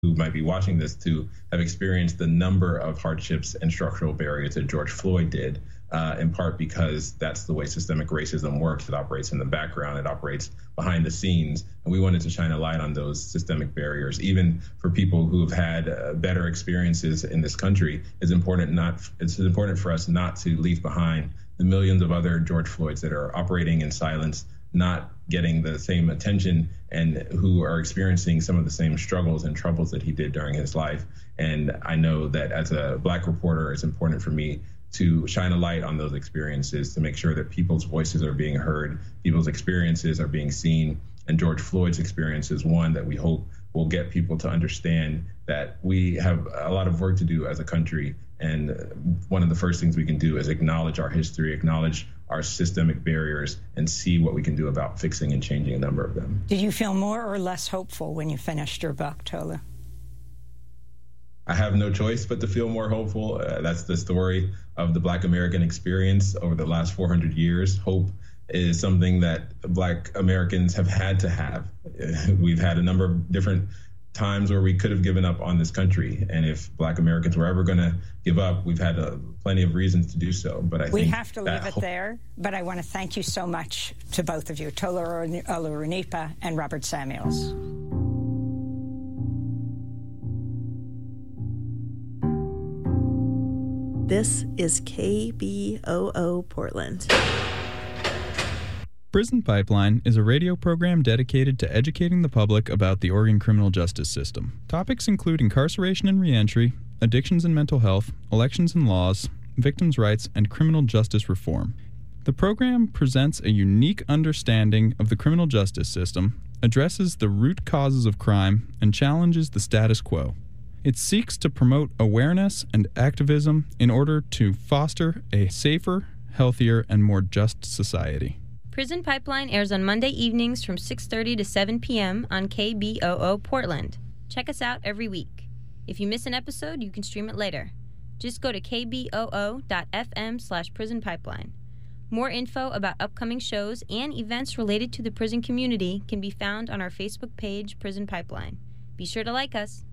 who might be watching this to have experienced the number of hardships and structural barriers that George Floyd did, in part because that's the way systemic racism works. It operates in the background, it operates behind the scenes, and we wanted to shine a light on those systemic barriers. Even for people who've had better experiences in this country, it's important for us not to leave behind the millions of other George Floyds that are operating in silence, not getting the same attention, and who are experiencing some of the same struggles and troubles that he did during his life. And I know that as a Black reporter, it's important for me to shine a light on those experiences, to make sure that people's voices are being heard, people's experiences are being seen. And George Floyd's experience is one that we hope will get people to understand that we have a lot of work to do as a country. And one of the first things we can do is acknowledge our history, acknowledge our systemic barriers, and see what we can do about fixing and changing a number of them. Did you feel more or less hopeful when you finished your book, Tolu? I have no choice but to feel more hopeful. That's the story of the Black American experience over the last 400 years. Hope is something that Black Americans have had to have. We've had a number of different times where we could have given up on this country. And if Black Americans were ever going to give up, we've had plenty of reasons to do so. But we have to leave it there. But I want to thank you so much to both of you, Tolu Olorunnipa and Robert Samuels. This is KBOO Portland. Prison Pipeline is a radio program dedicated to educating the public about the Oregon criminal justice system. Topics include incarceration and reentry, addictions and mental health, elections and laws, victims' rights, and criminal justice reform. The program presents a unique understanding of the criminal justice system, addresses the root causes of crime, and challenges the status quo. It seeks to promote awareness and activism in order to foster a safer, healthier, and more just society. Prison Pipeline airs on Monday evenings from 6:30 to 7 p.m. on KBOO Portland. Check us out every week. If you miss an episode, you can stream it later. Just go to kboo.fm/Prison Pipeline. More info about upcoming shows and events related to the prison community can be found on our Facebook page, Prison Pipeline. Be sure to like us.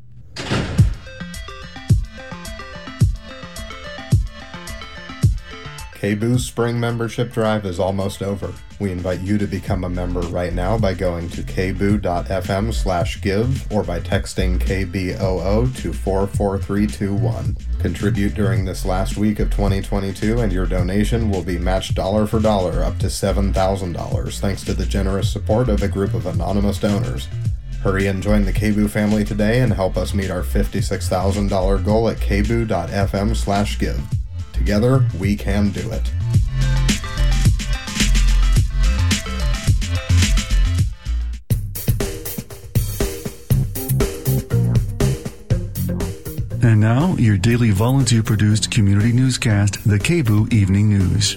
KBOO's spring membership drive is almost over. We invite you to become a member right now by going to kboo.fm/give or by texting KBOO to 44321. Contribute during this last week of 2022 and your donation will be matched dollar for dollar up to $7,000 thanks to the generous support of a group of anonymous donors. Hurry and join the KBOO family today and help us meet our $56,000 goal at kboo.fm/give. Together, we can do it. And now, your daily volunteer-produced community newscast, the KBOO Evening News.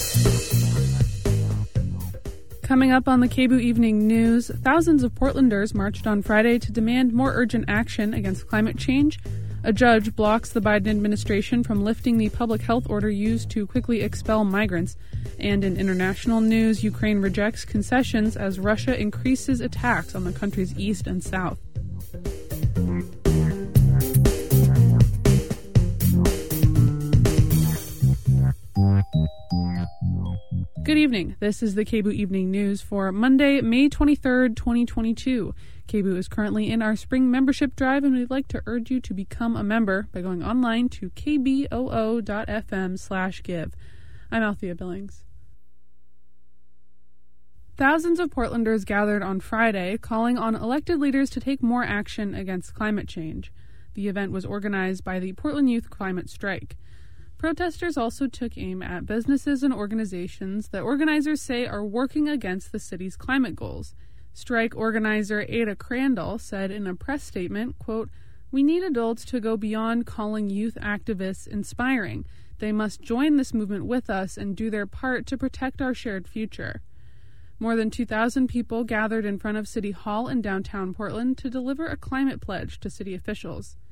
Coming up on the KBOO Evening News, thousands of Portlanders marched on Friday to demand more urgent action against climate change. A judge blocks the Biden administration from lifting the public health order used to quickly expel migrants. And in international news, Ukraine rejects concessions as Russia increases attacks on the country's east and south. Good evening. This is the KBOO Evening News for Monday, May 23rd, 2022. KBOO is currently in our spring membership drive, and we'd like to urge you to become a member by going online to kboo.fm/give. I'm Althea Billings. Thousands of Portlanders gathered on Friday, calling on elected leaders to take more action against climate change. The event was organized by the Portland Youth Climate Strike. Protesters also took aim at businesses and organizations that organizers say are working against the city's climate goals. Strike organizer Ada Crandall said in a press statement, quote, "We need adults to go beyond calling youth activists inspiring. They must join this movement with us and do their part to protect our shared future." More than 2,000 people gathered in front of City Hall in downtown Portland to deliver a climate pledge to city officials.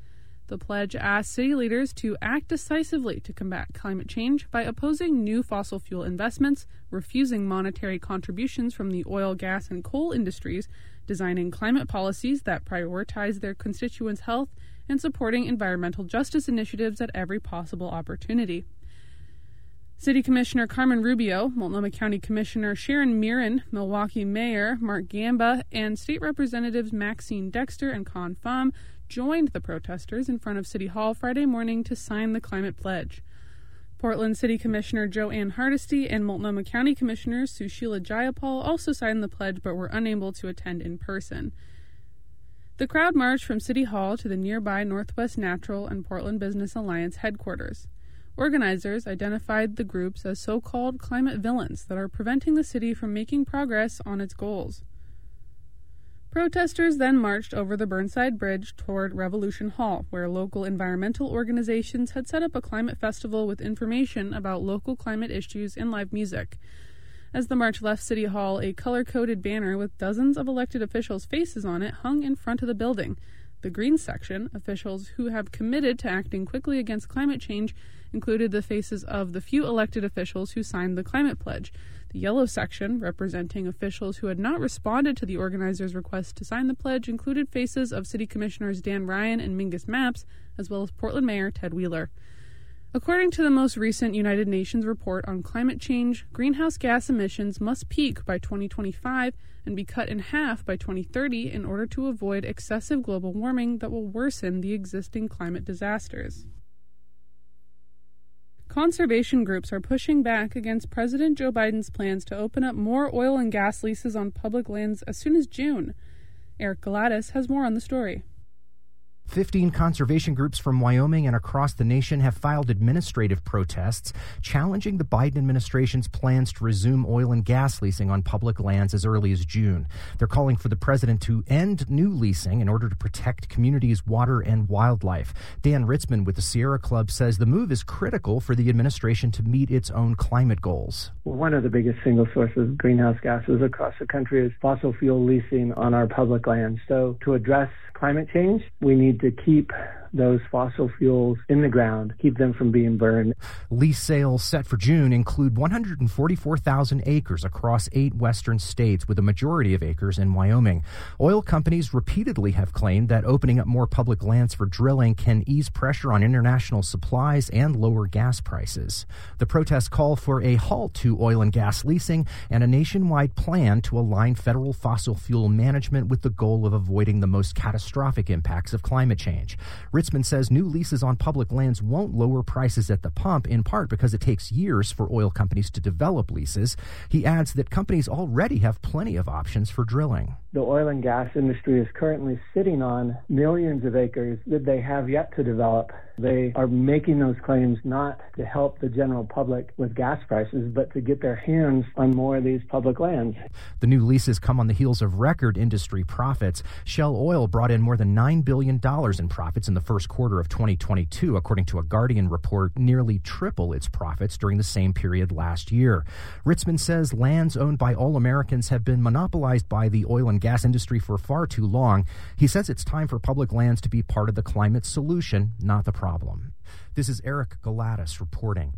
The pledge asks city leaders to act decisively to combat climate change by opposing new fossil fuel investments, refusing monetary contributions from the oil, gas, and coal industries, designing climate policies that prioritize their constituents' health, and supporting environmental justice initiatives at every possible opportunity. City Commissioner Carmen Rubio, Multnomah County Commissioner Sharon Mirren, Milwaukee Mayor Mark Gamba, and State Representatives Maxine Dexter and Con Pham joined the protesters in front of City Hall Friday morning to sign the climate pledge. Portland City Commissioner Joanne Hardesty and Multnomah County Commissioner Sushila Jayapal also signed the pledge but were unable to attend in person. The crowd marched from City Hall to the nearby Northwest Natural and Portland Business Alliance headquarters. Organizers identified the groups as so-called climate villains that are preventing the city from making progress on its goals. Protesters then marched over the Burnside Bridge toward Revolution Hall, where local environmental organizations had set up a climate festival with information about local climate issues and live music. As the march left City Hall, a color-coded banner with dozens of elected officials' faces on it hung in front of the building. The green section, officials who have committed to acting quickly against climate change, included the faces of the few elected officials who signed the climate pledge. The yellow section, representing officials who had not responded to the organizers' request to sign the pledge, included faces of City Commissioners Dan Ryan and Mingus Mapps, as well as Portland Mayor Ted Wheeler. According to the most recent United Nations report on climate change, greenhouse gas emissions must peak by 2025 and be cut in half by 2030 in order to avoid excessive global warming that will worsen the existing climate disasters. Conservation groups are pushing back against President Joe Biden's plans to open up more oil and gas leases on public lands as soon as June. Eric Galatis has more on the story. 15 conservation groups from Wyoming and across the nation have filed administrative protests challenging the Biden administration's plans to resume oil and gas leasing on public lands as early as June. They're calling for the president to end new leasing in order to protect communities' water and wildlife. Dan Ritzman with the Sierra Club says the move is critical for the administration to meet its own climate goals. One of the biggest single sources of greenhouse gases across the country is fossil fuel leasing on our public lands. So to address climate change, we need to keep those fossil fuels in the ground, keep them from being burned. Lease sales set for June include 144,000 acres across 8 western states, with a majority of acres in Wyoming. Oil companies repeatedly have claimed that opening up more public lands for drilling can ease pressure on international supplies and lower gas prices. The protests call for a halt to oil and gas leasing and a nationwide plan to align federal fossil fuel management with the goal of avoiding the most catastrophic impacts of climate change. Ritzman says new leases on public lands won't lower prices at the pump, in part because it takes years for oil companies to develop leases. He adds that companies already have plenty of options for drilling. The oil and gas industry is currently sitting on millions of acres that they have yet to develop. They are making those claims not to help the general public with gas prices, but to get their hands on more of these public lands. The new leases come on the heels of record industry profits. Shell Oil brought in more than $9 billion in profits in the first quarter of 2022, according to a Guardian report, nearly triple its profits during the same period last year. Ritzman says lands owned by all Americans have been monopolized by the oil and gas industry for far too long. He says it's time for public lands to be part of the climate solution, not the problem. This is Eric Galatis reporting.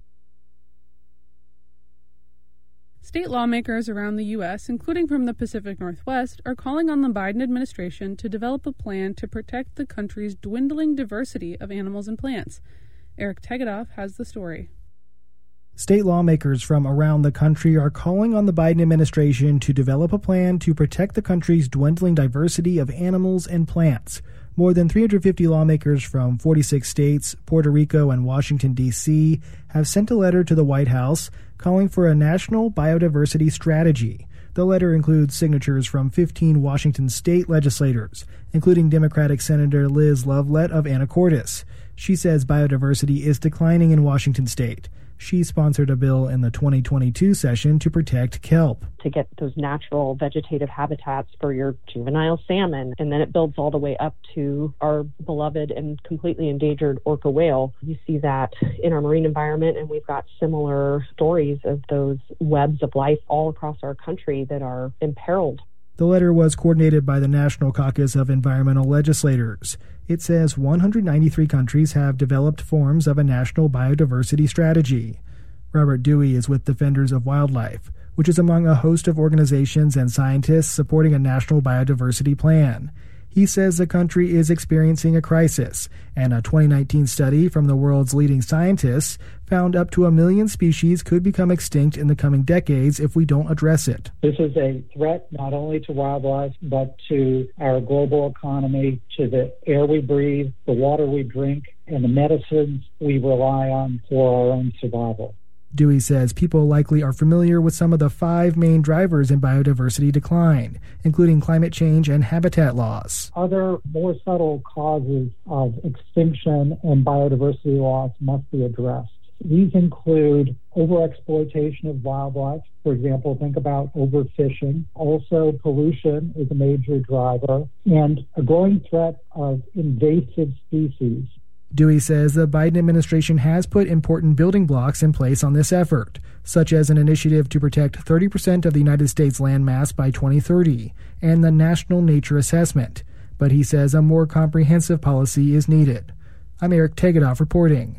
State lawmakers around the U.S., including from the Pacific Northwest, are calling on the Biden administration to develop a plan to protect the country's dwindling diversity of animals and plants. Eric Tegedoff has the story. State lawmakers from around the country are calling on the Biden administration to develop a plan to protect the country's dwindling diversity of animals and plants. More than 350 lawmakers from 46 states, Puerto Rico, and Washington, D.C. have sent a letter to the White House calling for a national biodiversity strategy. The letter includes signatures from 15 Washington state legislators, including Democratic Senator Liz Lovelett of Anacortes. She says biodiversity is declining in Washington state. She sponsored a bill in the 2022 session to protect kelp. To get those natural vegetative habitats for your juvenile salmon, and then it builds all the way up to our beloved and completely endangered orca whale. You see that in our marine environment, and we've got similar stories of those webs of life all across our country that are imperiled. The letter was coordinated by the National Caucus of Environmental Legislators. It says 193 countries have developed forms of a national biodiversity strategy. Robert Dewey is with Defenders of Wildlife, which is among a host of organizations and scientists supporting a national biodiversity plan. He says the country is experiencing a crisis, and a 2019 study from the world's leading scientists found up to 1 million species could become extinct in the coming decades if we don't address it. This is a threat not only to wildlife, but to our global economy, to the air we breathe, the water we drink, and the medicines we rely on for our own survival. Dewey says people likely are familiar with some of the 5 main drivers in biodiversity decline, including climate change and habitat loss. Other more subtle causes of extinction and biodiversity loss must be addressed. These include overexploitation of wildlife. For example, think about overfishing. Also, pollution is a major driver, and a growing threat of invasive species. Dewey says the Biden administration has put important building blocks in place on this effort, such as an initiative to protect 30% of the United States landmass by 2030 and the National Nature Assessment. But he says a more comprehensive policy is needed. I'm Eric Tegedoff reporting.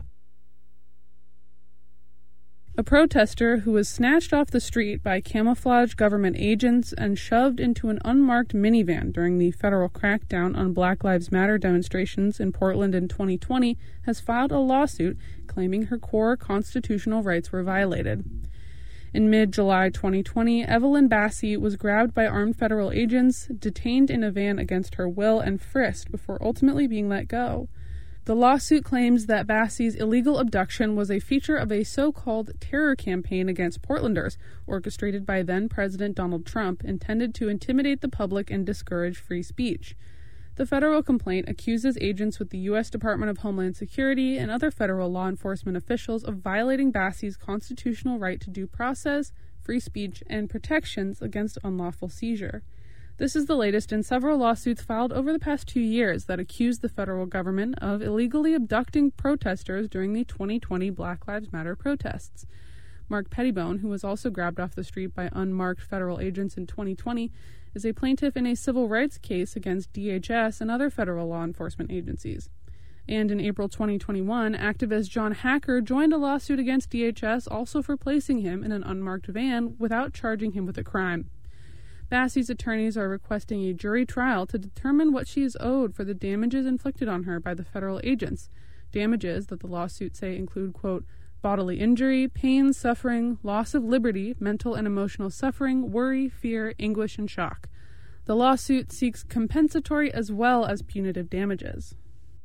A protester who was snatched off the street by camouflaged government agents and shoved into an unmarked minivan during the federal crackdown on Black Lives Matter demonstrations in Portland in 2020 has filed a lawsuit claiming her core constitutional rights were violated. In mid-July 2020, Evelyn Bassey was grabbed by armed federal agents, detained in a van against her will, and frisked before ultimately being let go. The lawsuit claims that Bassey's illegal abduction was a feature of a so-called terror campaign against Portlanders, orchestrated by then-President Donald Trump, intended to intimidate the public and discourage free speech. The federal complaint accuses agents with the U.S. Department of Homeland Security and other federal law enforcement officials of violating Bassey's constitutional right to due process, free speech, and protections against unlawful seizure. This is the latest in several lawsuits filed over the past 2 years that accuse the federal government of illegally abducting protesters during the 2020 Black Lives Matter protests. Mark Pettibone, who was also grabbed off the street by unmarked federal agents in 2020, is a plaintiff in a civil rights case against DHS and other federal law enforcement agencies. And in April 2021, activist John Hacker joined a lawsuit against DHS also for placing him in an unmarked van without charging him with a crime. Bassey's attorneys are requesting a jury trial to determine what she is owed for the damages inflicted on her by the federal agents, damages that the lawsuits say include, quote, bodily injury, pain, suffering, loss of liberty, mental and emotional suffering, worry, fear, anguish, and shock. The lawsuit seeks compensatory as well as punitive damages.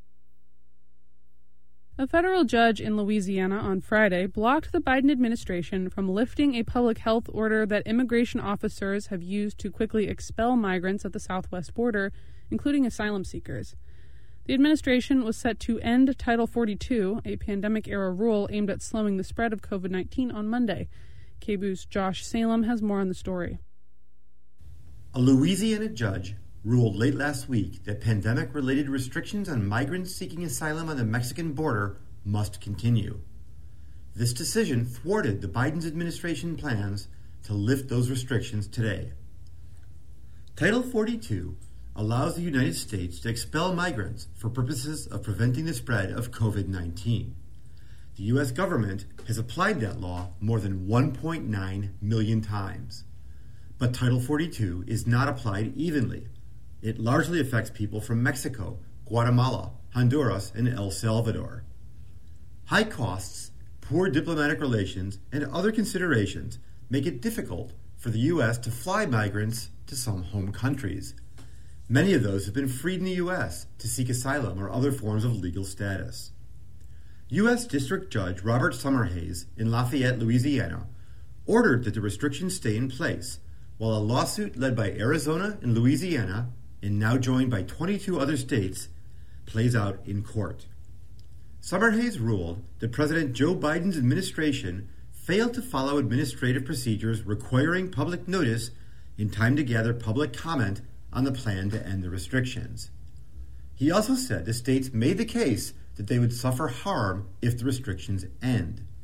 A federal judge in Louisiana on Friday blocked the Biden administration from lifting a public health order that immigration officers have used to quickly expel migrants at the southwest border, including asylum seekers. The administration was set to end Title 42, a pandemic-era rule aimed at slowing the spread of COVID-19, on Monday. KBOO's Josh Salem has more on the story. A Louisiana judge ruled late last week that pandemic-related restrictions on migrants seeking asylum on the Mexican border must continue. This decision thwarted the Biden administration plans to lift those restrictions today. Title 42 allows the United States to expel migrants for purposes of preventing the spread of COVID-19. The U.S. government has applied that law more than 1.9 million times. But Title 42 is not applied evenly. It largely affects people from Mexico, Guatemala, Honduras, and El Salvador. High costs, poor diplomatic relations, and other considerations make it difficult for the U.S. to fly migrants to some home countries. Many of those have been freed in the U.S. to seek asylum or other forms of legal status. U.S. District Judge Robert Summerhays in Lafayette, Louisiana, ordered that the restrictions stay in place, while a lawsuit led by Arizona and Louisiana, and now joined by 22 other states, plays out in court. Summerhays ruled that President Joe Biden's administration failed to follow administrative procedures requiring public notice in time to gather public comment on the plan to end the restrictions. He also said the states made the case that they would suffer harm if the restrictions end.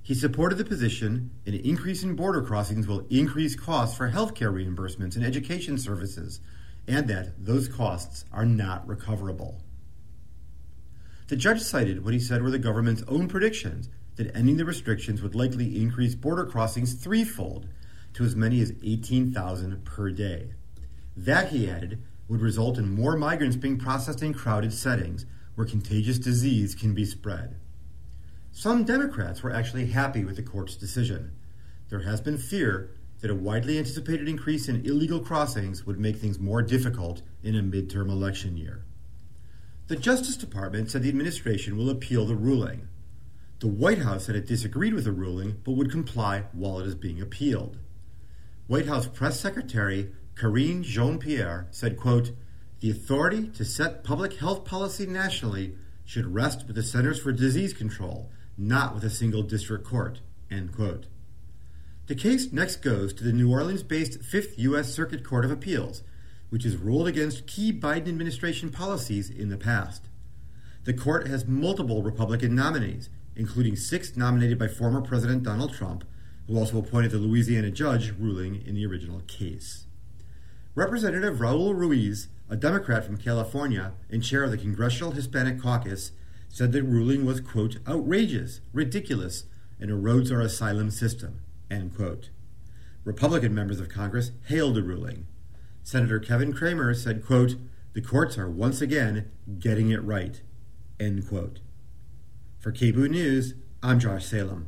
He supported the position an increase in border crossings will increase costs for healthcare reimbursements and education services, and that those costs are not recoverable. The judge cited what he said were the government's own predictions that ending the restrictions would likely increase border crossings threefold to as many as 18,000 per day. That, he added, would result in more migrants being processed in crowded settings where contagious disease can be spread. Some Democrats were actually happy with the court's decision. There has been fear that a widely anticipated increase in illegal crossings would make things more difficult in a midterm election year. The Justice Department said the administration will appeal the ruling. The White House said it disagreed with the ruling but would comply while it is being appealed. White House Press Secretary Karine Jean-Pierre said, quote, "The authority to set public health policy nationally should rest with the Centers for Disease Control, not with a single district court," end quote. The case next goes to the New Orleans-based 5th U.S. Circuit Court of Appeals, which has ruled against key Biden administration policies in the past. The court has multiple Republican nominees, including 6 nominated by former President Donald Trump, who also appointed the Louisiana judge ruling in the original case. Representative Raul Ruiz, a Democrat from California and chair of the Congressional Hispanic Caucus, said the ruling was, quote, "outrageous, ridiculous, and erodes our asylum system," end quote. Republican members of Congress hailed the ruling. Senator Kevin Cramer said, quote, "The courts are once again getting it right," end quote. For KBOO News, I'm Josh Salem.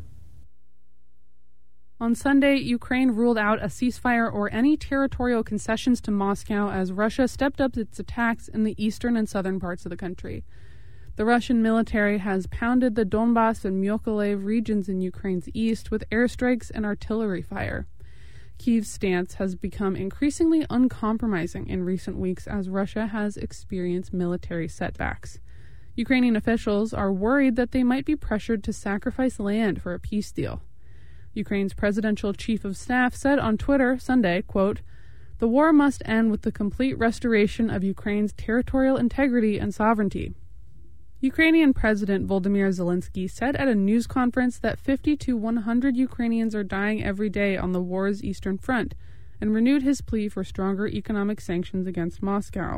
On Sunday, Ukraine ruled out a ceasefire or any territorial concessions to Moscow as Russia stepped up its attacks in the eastern and southern parts of the country. The Russian military has pounded the Donbas and Mykolaiv regions in Ukraine's east with airstrikes and artillery fire. Kyiv's stance has become increasingly uncompromising in recent weeks as Russia has experienced military setbacks. Ukrainian officials are worried that they might be pressured to sacrifice land for a peace deal. Ukraine's presidential chief of staff said on Twitter Sunday, quote, "The war must end with the complete restoration of Ukraine's territorial integrity and sovereignty." Ukrainian President Volodymyr Zelensky said at a news conference that 50 to 100 Ukrainians are dying every day on the war's eastern front and renewed his plea for stronger economic sanctions against Moscow.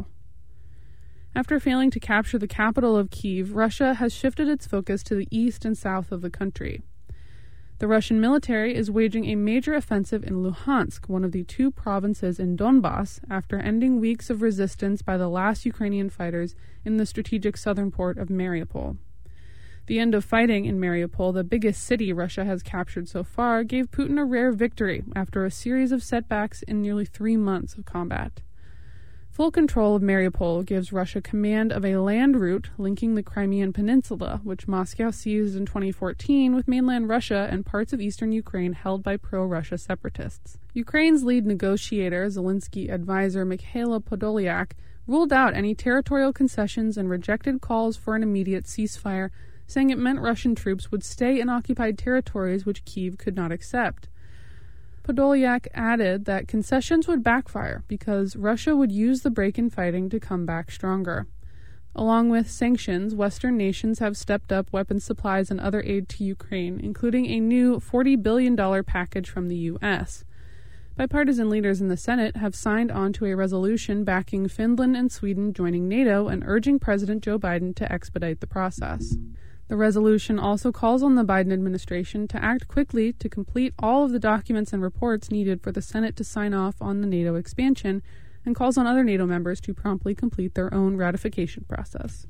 After failing to capture the capital of Kyiv, Russia has shifted its focus to the east and south of the country. The Russian military is waging a major offensive in Luhansk, one of the 2 provinces in Donbas, after ending weeks of resistance by the last Ukrainian fighters in the strategic southern port of Mariupol. The end of fighting in Mariupol, the biggest city Russia has captured so far, gave Putin a rare victory after a series of setbacks in nearly 3 months of combat. Full control of Mariupol gives Russia command of a land route linking the Crimean Peninsula, which Moscow seized in 2014 with mainland Russia and parts of eastern Ukraine held by pro-Russia separatists. Ukraine's lead negotiator, Zelensky advisor Mikhailo Podolyak, ruled out any territorial concessions and rejected calls for an immediate ceasefire, saying it meant Russian troops would stay in occupied territories which Kyiv could not accept. Podolyak added that concessions would backfire because Russia would use the break in fighting to come back stronger. Along with sanctions, Western nations have stepped up weapons supplies and other aid to Ukraine, including a new $40 billion package from the U.S. Bipartisan leaders in the Senate have signed on to a resolution backing Finland and Sweden joining NATO and urging President Joe Biden to expedite the process. The resolution also calls on the Biden administration to act quickly to complete all of the documents and reports needed for the Senate to sign off on the NATO expansion, and calls on other NATO members to promptly complete their own ratification process.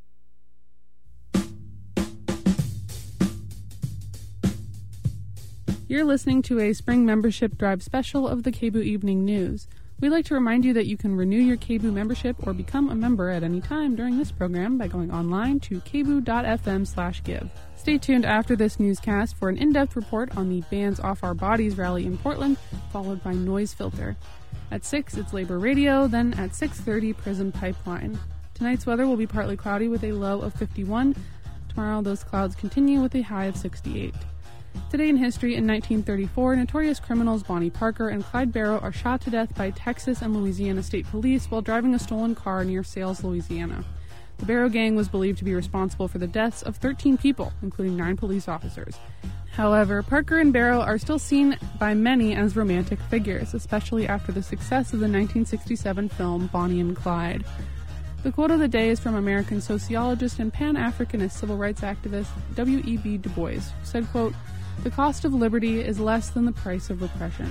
You're listening to a spring membership drive special of the KBOO Evening News. We'd like to remind you that you can renew your KBOO membership or become a member at any time during this program by going online to kboo.fm/give. Stay tuned after this newscast for an in-depth report on the Bands Off Our Bodies rally in Portland, followed by Noise Filter. At 6, it's Labor Radio, then at 6:30, Prison Pipeline. Tonight's weather will be partly cloudy with a low of 51. Tomorrow, those clouds continue with a high of 68. Today in history, in 1934, notorious criminals Bonnie Parker and Clyde Barrow are shot to death by Texas and Louisiana State Police while driving a stolen car near Sales, Louisiana. The Barrow gang was believed to be responsible for the deaths of 13 people, including 9 police officers. However, Parker and Barrow are still seen by many as romantic figures, especially after the success of the 1967 film Bonnie and Clyde. The quote of the day is from American sociologist and Pan-Africanist civil rights activist W.E.B. Du Bois, who said, quote, "The cost of liberty is less than the price of repression."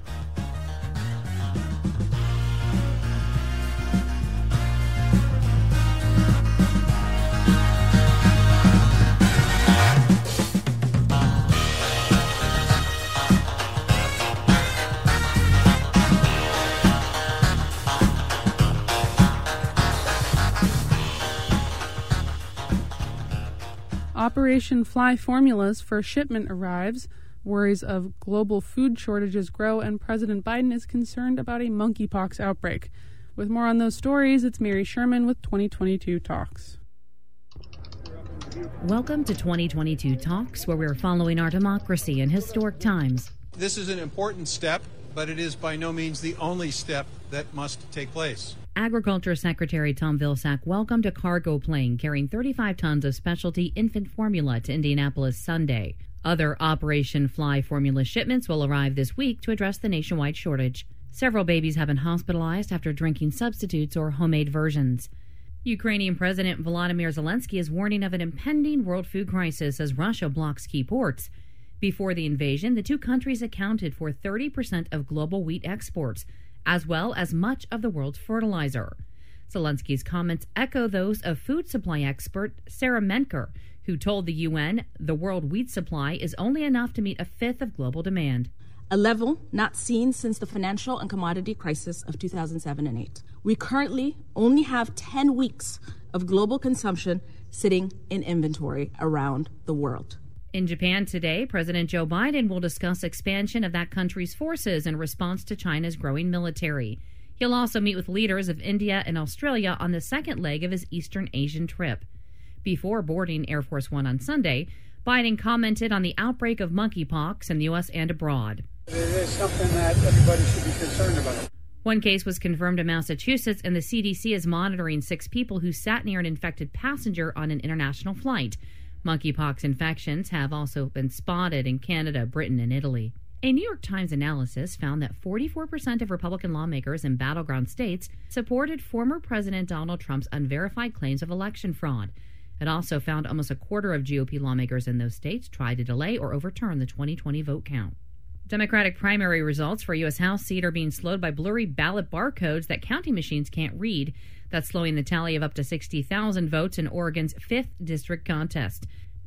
Operation Fly Formula's first shipment arrives. Worries of global food shortages grow, and President Biden is concerned about a monkeypox outbreak. With more on those stories, it's Mary Sherman with 2022 Talks. Welcome to 2022 Talks, where we're following our democracy in historic times. This is an important step, but it is by no means the only step that must take place. Agriculture Secretary Tom Vilsack welcomed a cargo plane carrying 35 tons of specialty infant formula to Indianapolis Sunday. Other Operation Fly Formula shipments will arrive this week to address the nationwide shortage. Several babies have been hospitalized after drinking substitutes or homemade versions. Ukrainian President Volodymyr Zelensky is warning of an impending world food crisis as Russia blocks key ports. Before the invasion, the two countries accounted for 30% of global wheat exports, as well as much of the world's fertilizer. Zelensky's comments echo those of food supply expert Sarah Menker, who told the UN the world wheat supply is only enough to meet a fifth of global demand. A level not seen since the financial and commodity crisis of 2007 and 8. We currently only have 10 weeks of global consumption sitting in inventory around the world. In Japan today, President Joe Biden will discuss expansion of that country's forces in response to China's growing military. He'll also meet with leaders of India and Australia on the second leg of his Eastern Asian trip. Before boarding Air Force One on Sunday, Biden commented on the outbreak of monkeypox in the U.S. and abroad. It is something that everybody should be concerned about. One case was confirmed in Massachusetts, and the CDC is monitoring 6 people who sat near an infected passenger on an international flight. Monkeypox infections have also been spotted in Canada, Britain, and Italy. A New York Times analysis found that 44% of Republican lawmakers in battleground states supported former President Donald Trump's unverified claims of election fraud. It also found almost a quarter of GOP lawmakers in those states tried to delay or overturn the 2020 vote count. Democratic primary results for a U.S. House seat are being slowed by blurry ballot barcodes that counting machines can't read. That's slowing the tally of up to 60,000 votes in Oregon's 5th district contest.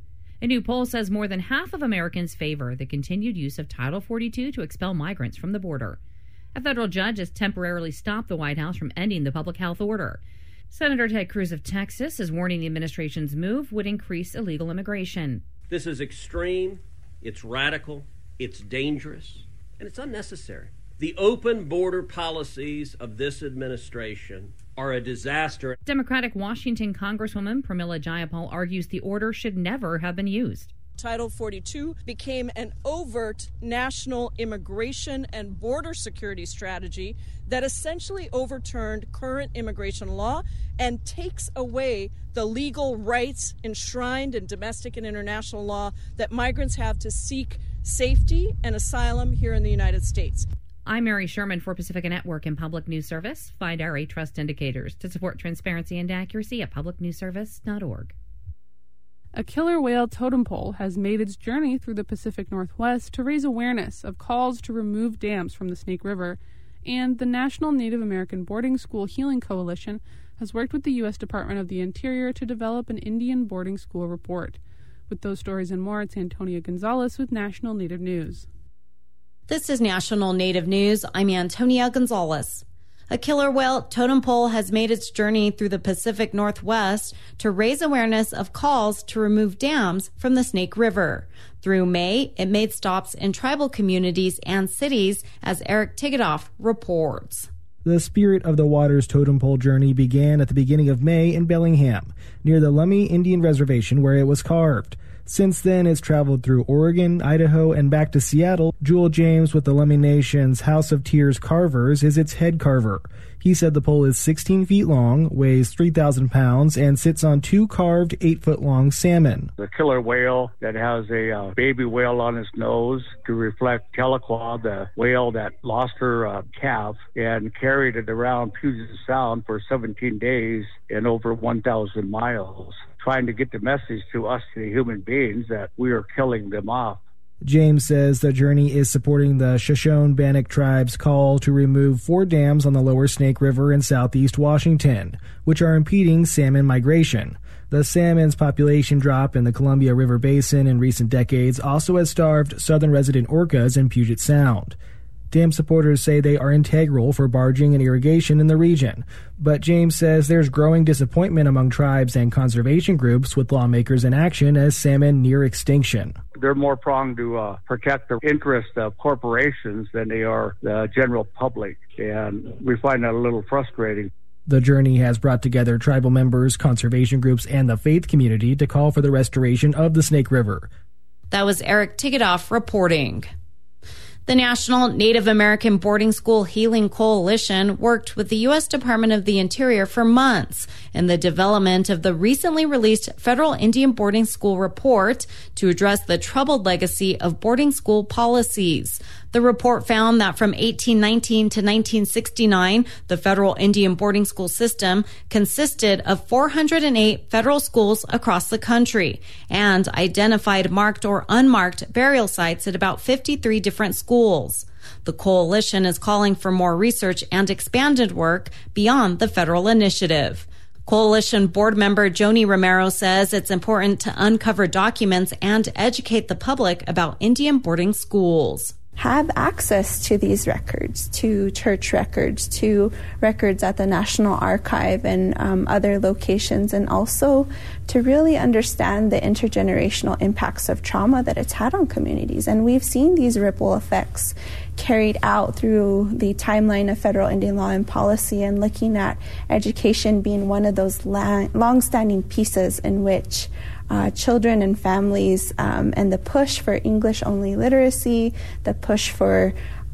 A new poll says more than half of Americans favor the continued use of Title 42 to expel migrants from the border. A federal judge has temporarily stopped the White House from ending the public health order. Senator Ted Cruz of Texas is warning the administration's move would increase illegal immigration. This is extreme, it's radical, it's dangerous, and it's unnecessary. The open border policies of this administration are a disaster. Democratic Washington Congresswoman Pramila Jayapal argues the order should never have been used. Title 42 became an overt national immigration and border security strategy that essentially overturned current immigration law and takes away the legal rights enshrined in domestic and international law that migrants have to seek safety and asylum here in the United States. I'm Mary Sherman for Pacifica Network and Public News Service. Find our trust indicators to support transparency and accuracy at publicnewsservice.org. A killer whale totem pole has made its journey through the Pacific Northwest to raise awareness of calls to remove dams from the Snake River, and the National Native American Boarding School Healing Coalition has worked with the U.S. Department of the Interior to develop an Indian boarding school report. With those stories and more, it's Antonia Gonzalez with National Native News. This is National Native News. I'm Antonia Gonzalez. A killer whale totem pole has made its journey through the Pacific Northwest to raise awareness of calls to remove dams from the Snake River. Through May, it made stops in tribal communities and cities, as Eric Tigadoff reports. The Spirit of the Waters totem pole journey began at the beginning of May in Bellingham, near the Lummi Indian Reservation where it was carved. Since then, it's traveled through Oregon, Idaho, and back to Seattle. Jewel James with the Lummi Nation's House of Tears Carvers is its head carver. He said the pole is 16 feet long, weighs 3,000 pounds, and sits on 2 carved 8-foot-long salmon. The killer whale that has a baby whale on its nose to reflect Tahlequah, the whale that lost her calf and carried it around Puget Sound for 17 days and over 1,000 miles, trying to get the message to us, the human beings, that we are killing them off. James says the journey is supporting the Shoshone-Bannock tribe's call to remove 4 dams on the lower Snake River in southeast Washington, which are impeding salmon migration. The salmon's population drop in the Columbia River Basin in recent decades also has starved southern resident orcas in Puget Sound. Dam supporters say they are integral for barging and irrigation in the region, but James says there's growing disappointment among tribes and conservation groups with lawmakers in action as salmon near extinction. They're more prone to protect the interests of corporations than they are the general public, and we find that a little frustrating. The journey has brought together tribal members, conservation groups, and the faith community to call for the restoration of the Snake River. That was Eric Tigadoff reporting. The National Native American Boarding School Healing Coalition worked with the U.S. Department of the Interior for months in the development of the recently released Federal Indian Boarding School Report to address the troubled legacy of boarding school policies. The report found that from 1819 to 1969, the federal Indian boarding school system consisted of 408 federal schools across the country and identified marked or unmarked burial sites at about 53 different schools. The coalition is calling for more research and expanded work beyond the federal initiative. Coalition board member Joni Romero says it's important to uncover documents and educate the public about Indian boarding schools. Have access to these records, to church records, to records at the National Archive and other locations, and also to really understand the intergenerational impacts of trauma that it's had on communities. And we've seen these ripple effects carried out through the timeline of federal Indian law and policy, and looking at education being one of those long-standing pieces in which children and families and the push for English-only literacy, the push for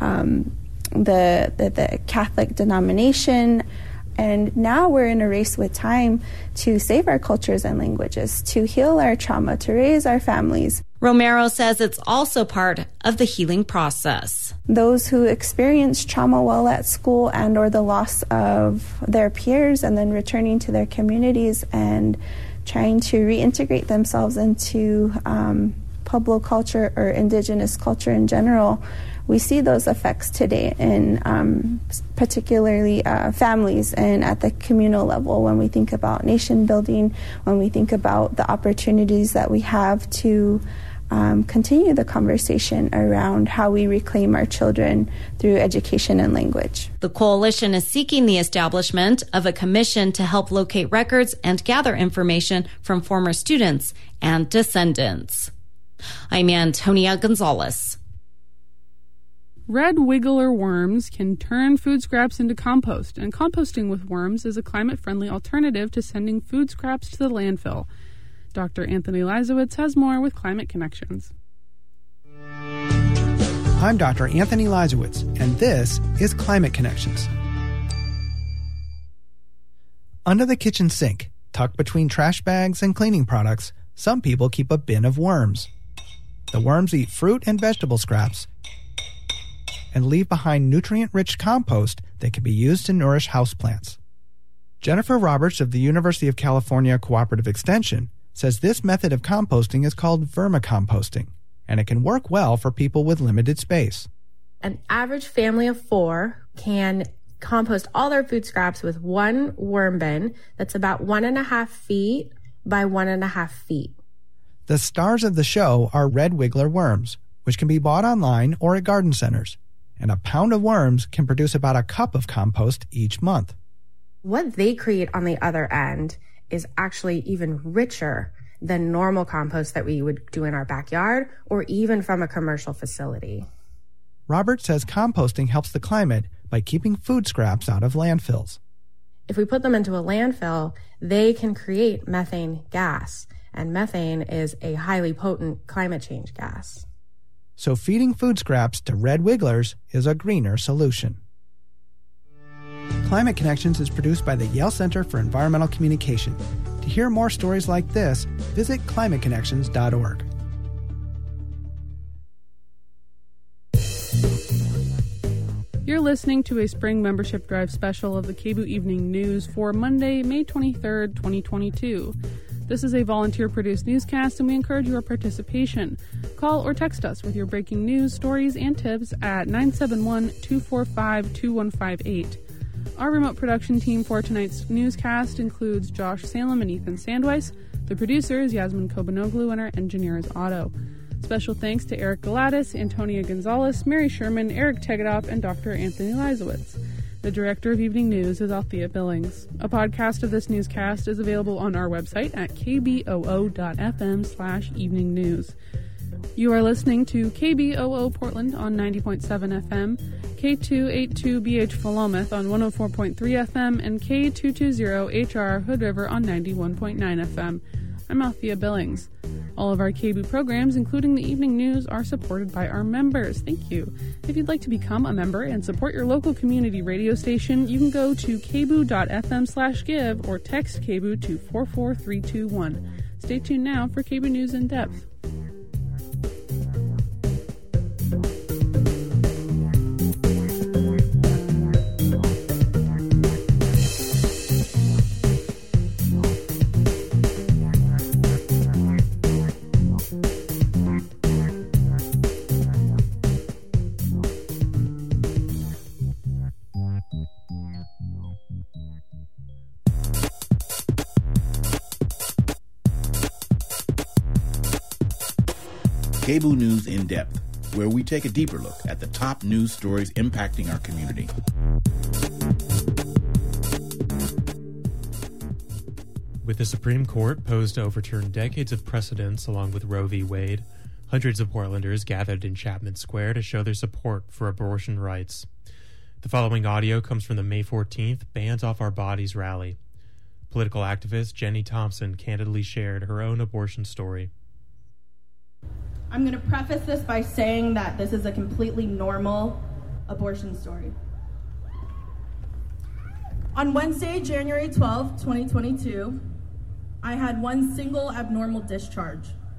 the Catholic denomination. And now we're in a race with time to save our cultures and languages, to heal our trauma, to raise our families. Romero says it's also part of the healing process. Those who experience trauma while at school and or the loss of their peers and then returning to their communities and trying to reintegrate themselves into Pueblo culture or indigenous culture in general, we see those effects today in particularly families and at the communal level when we think about nation building, when we think about the opportunities that we have to continue the conversation around how we reclaim our children through education and language. The coalition is seeking the establishment of a commission to help locate records and gather information from former students and descendants. I'm Antonia Gonzalez. Red wiggler worms can turn food scraps into compost, and composting with worms is a climate-friendly alternative to sending food scraps to the landfill. Dr. Anthony Leisowitz has more with Climate Connections. I'm Dr. Anthony Leisowitz, and this is Climate Connections. Under the kitchen sink, tucked between trash bags and cleaning products, some people keep a bin of worms. The worms eat fruit and vegetable scraps and leave behind nutrient-rich compost that can be used to nourish houseplants. Jennifer Roberts of the University of California Cooperative Extension says this method of composting is called vermicomposting, and it can work well for people with limited space. An average family of 4 can compost all their food scraps with one worm bin that's about 1.5 feet by 1.5 feet. The stars of the show are red wiggler worms, which can be bought online or at garden centers, and a pound of worms can produce about a cup of compost each month. What they create on the other end is actually even richer than normal compost that we would do in our backyard or even from a commercial facility. Robert says composting helps the climate by keeping food scraps out of landfills. If we put them into a landfill, they can create methane gas, and methane is a highly potent climate change gas. So feeding food scraps to red wigglers is a greener solution. Climate Connections is produced by the Yale Center for Environmental Communication. To hear more stories like this, visit climateconnections.org. You're listening to a spring membership drive special of the KBOO Evening News for Monday, May 23rd, 2022. This is a volunteer-produced newscast, and we encourage your participation. Call or text us with your breaking news, stories, and tips at 971-245-2158. Our remote production team for tonight's newscast includes Josh Salem and Ethan Sandweiss. The producer is Yasmin Kobanoglu, and our engineer is Otto. Special thanks to Eric Galatis, Antonia Gonzalez, Mary Sherman, Eric Tegedoff, and Dr. Anthony Leisowitz. The director of Evening News is Althea Billings. A podcast of this newscast is available on our website at kboo.fm/evening news. You are listening to KBOO Portland on 90.7 FM, K282BH Philomath on 104.3 FM, and K220HR Hood River on 91.9 FM. I'm Althea Billings. All of our KBOO programs, including the evening news, are supported by our members. Thank you. If you'd like to become a member and support your local community radio station, you can go to kboo.fm/give or text KBOO to 44321. Stay tuned now for KBOO News in Depth. KBOO News in Depth, where we take a deeper look at the top news stories impacting our community. With the Supreme Court poised to overturn decades of precedents along with Roe v. Wade, hundreds of Portlanders gathered in Chapman Square to show their support for abortion rights. The following audio comes from the May 14th Bands Off Our Bodies rally. Political activist Jenny Thompson candidly shared her own abortion story. I'm going to preface this by saying that this is a completely normal abortion story. On Wednesday, January 12, 2022, I had one single abnormal discharge.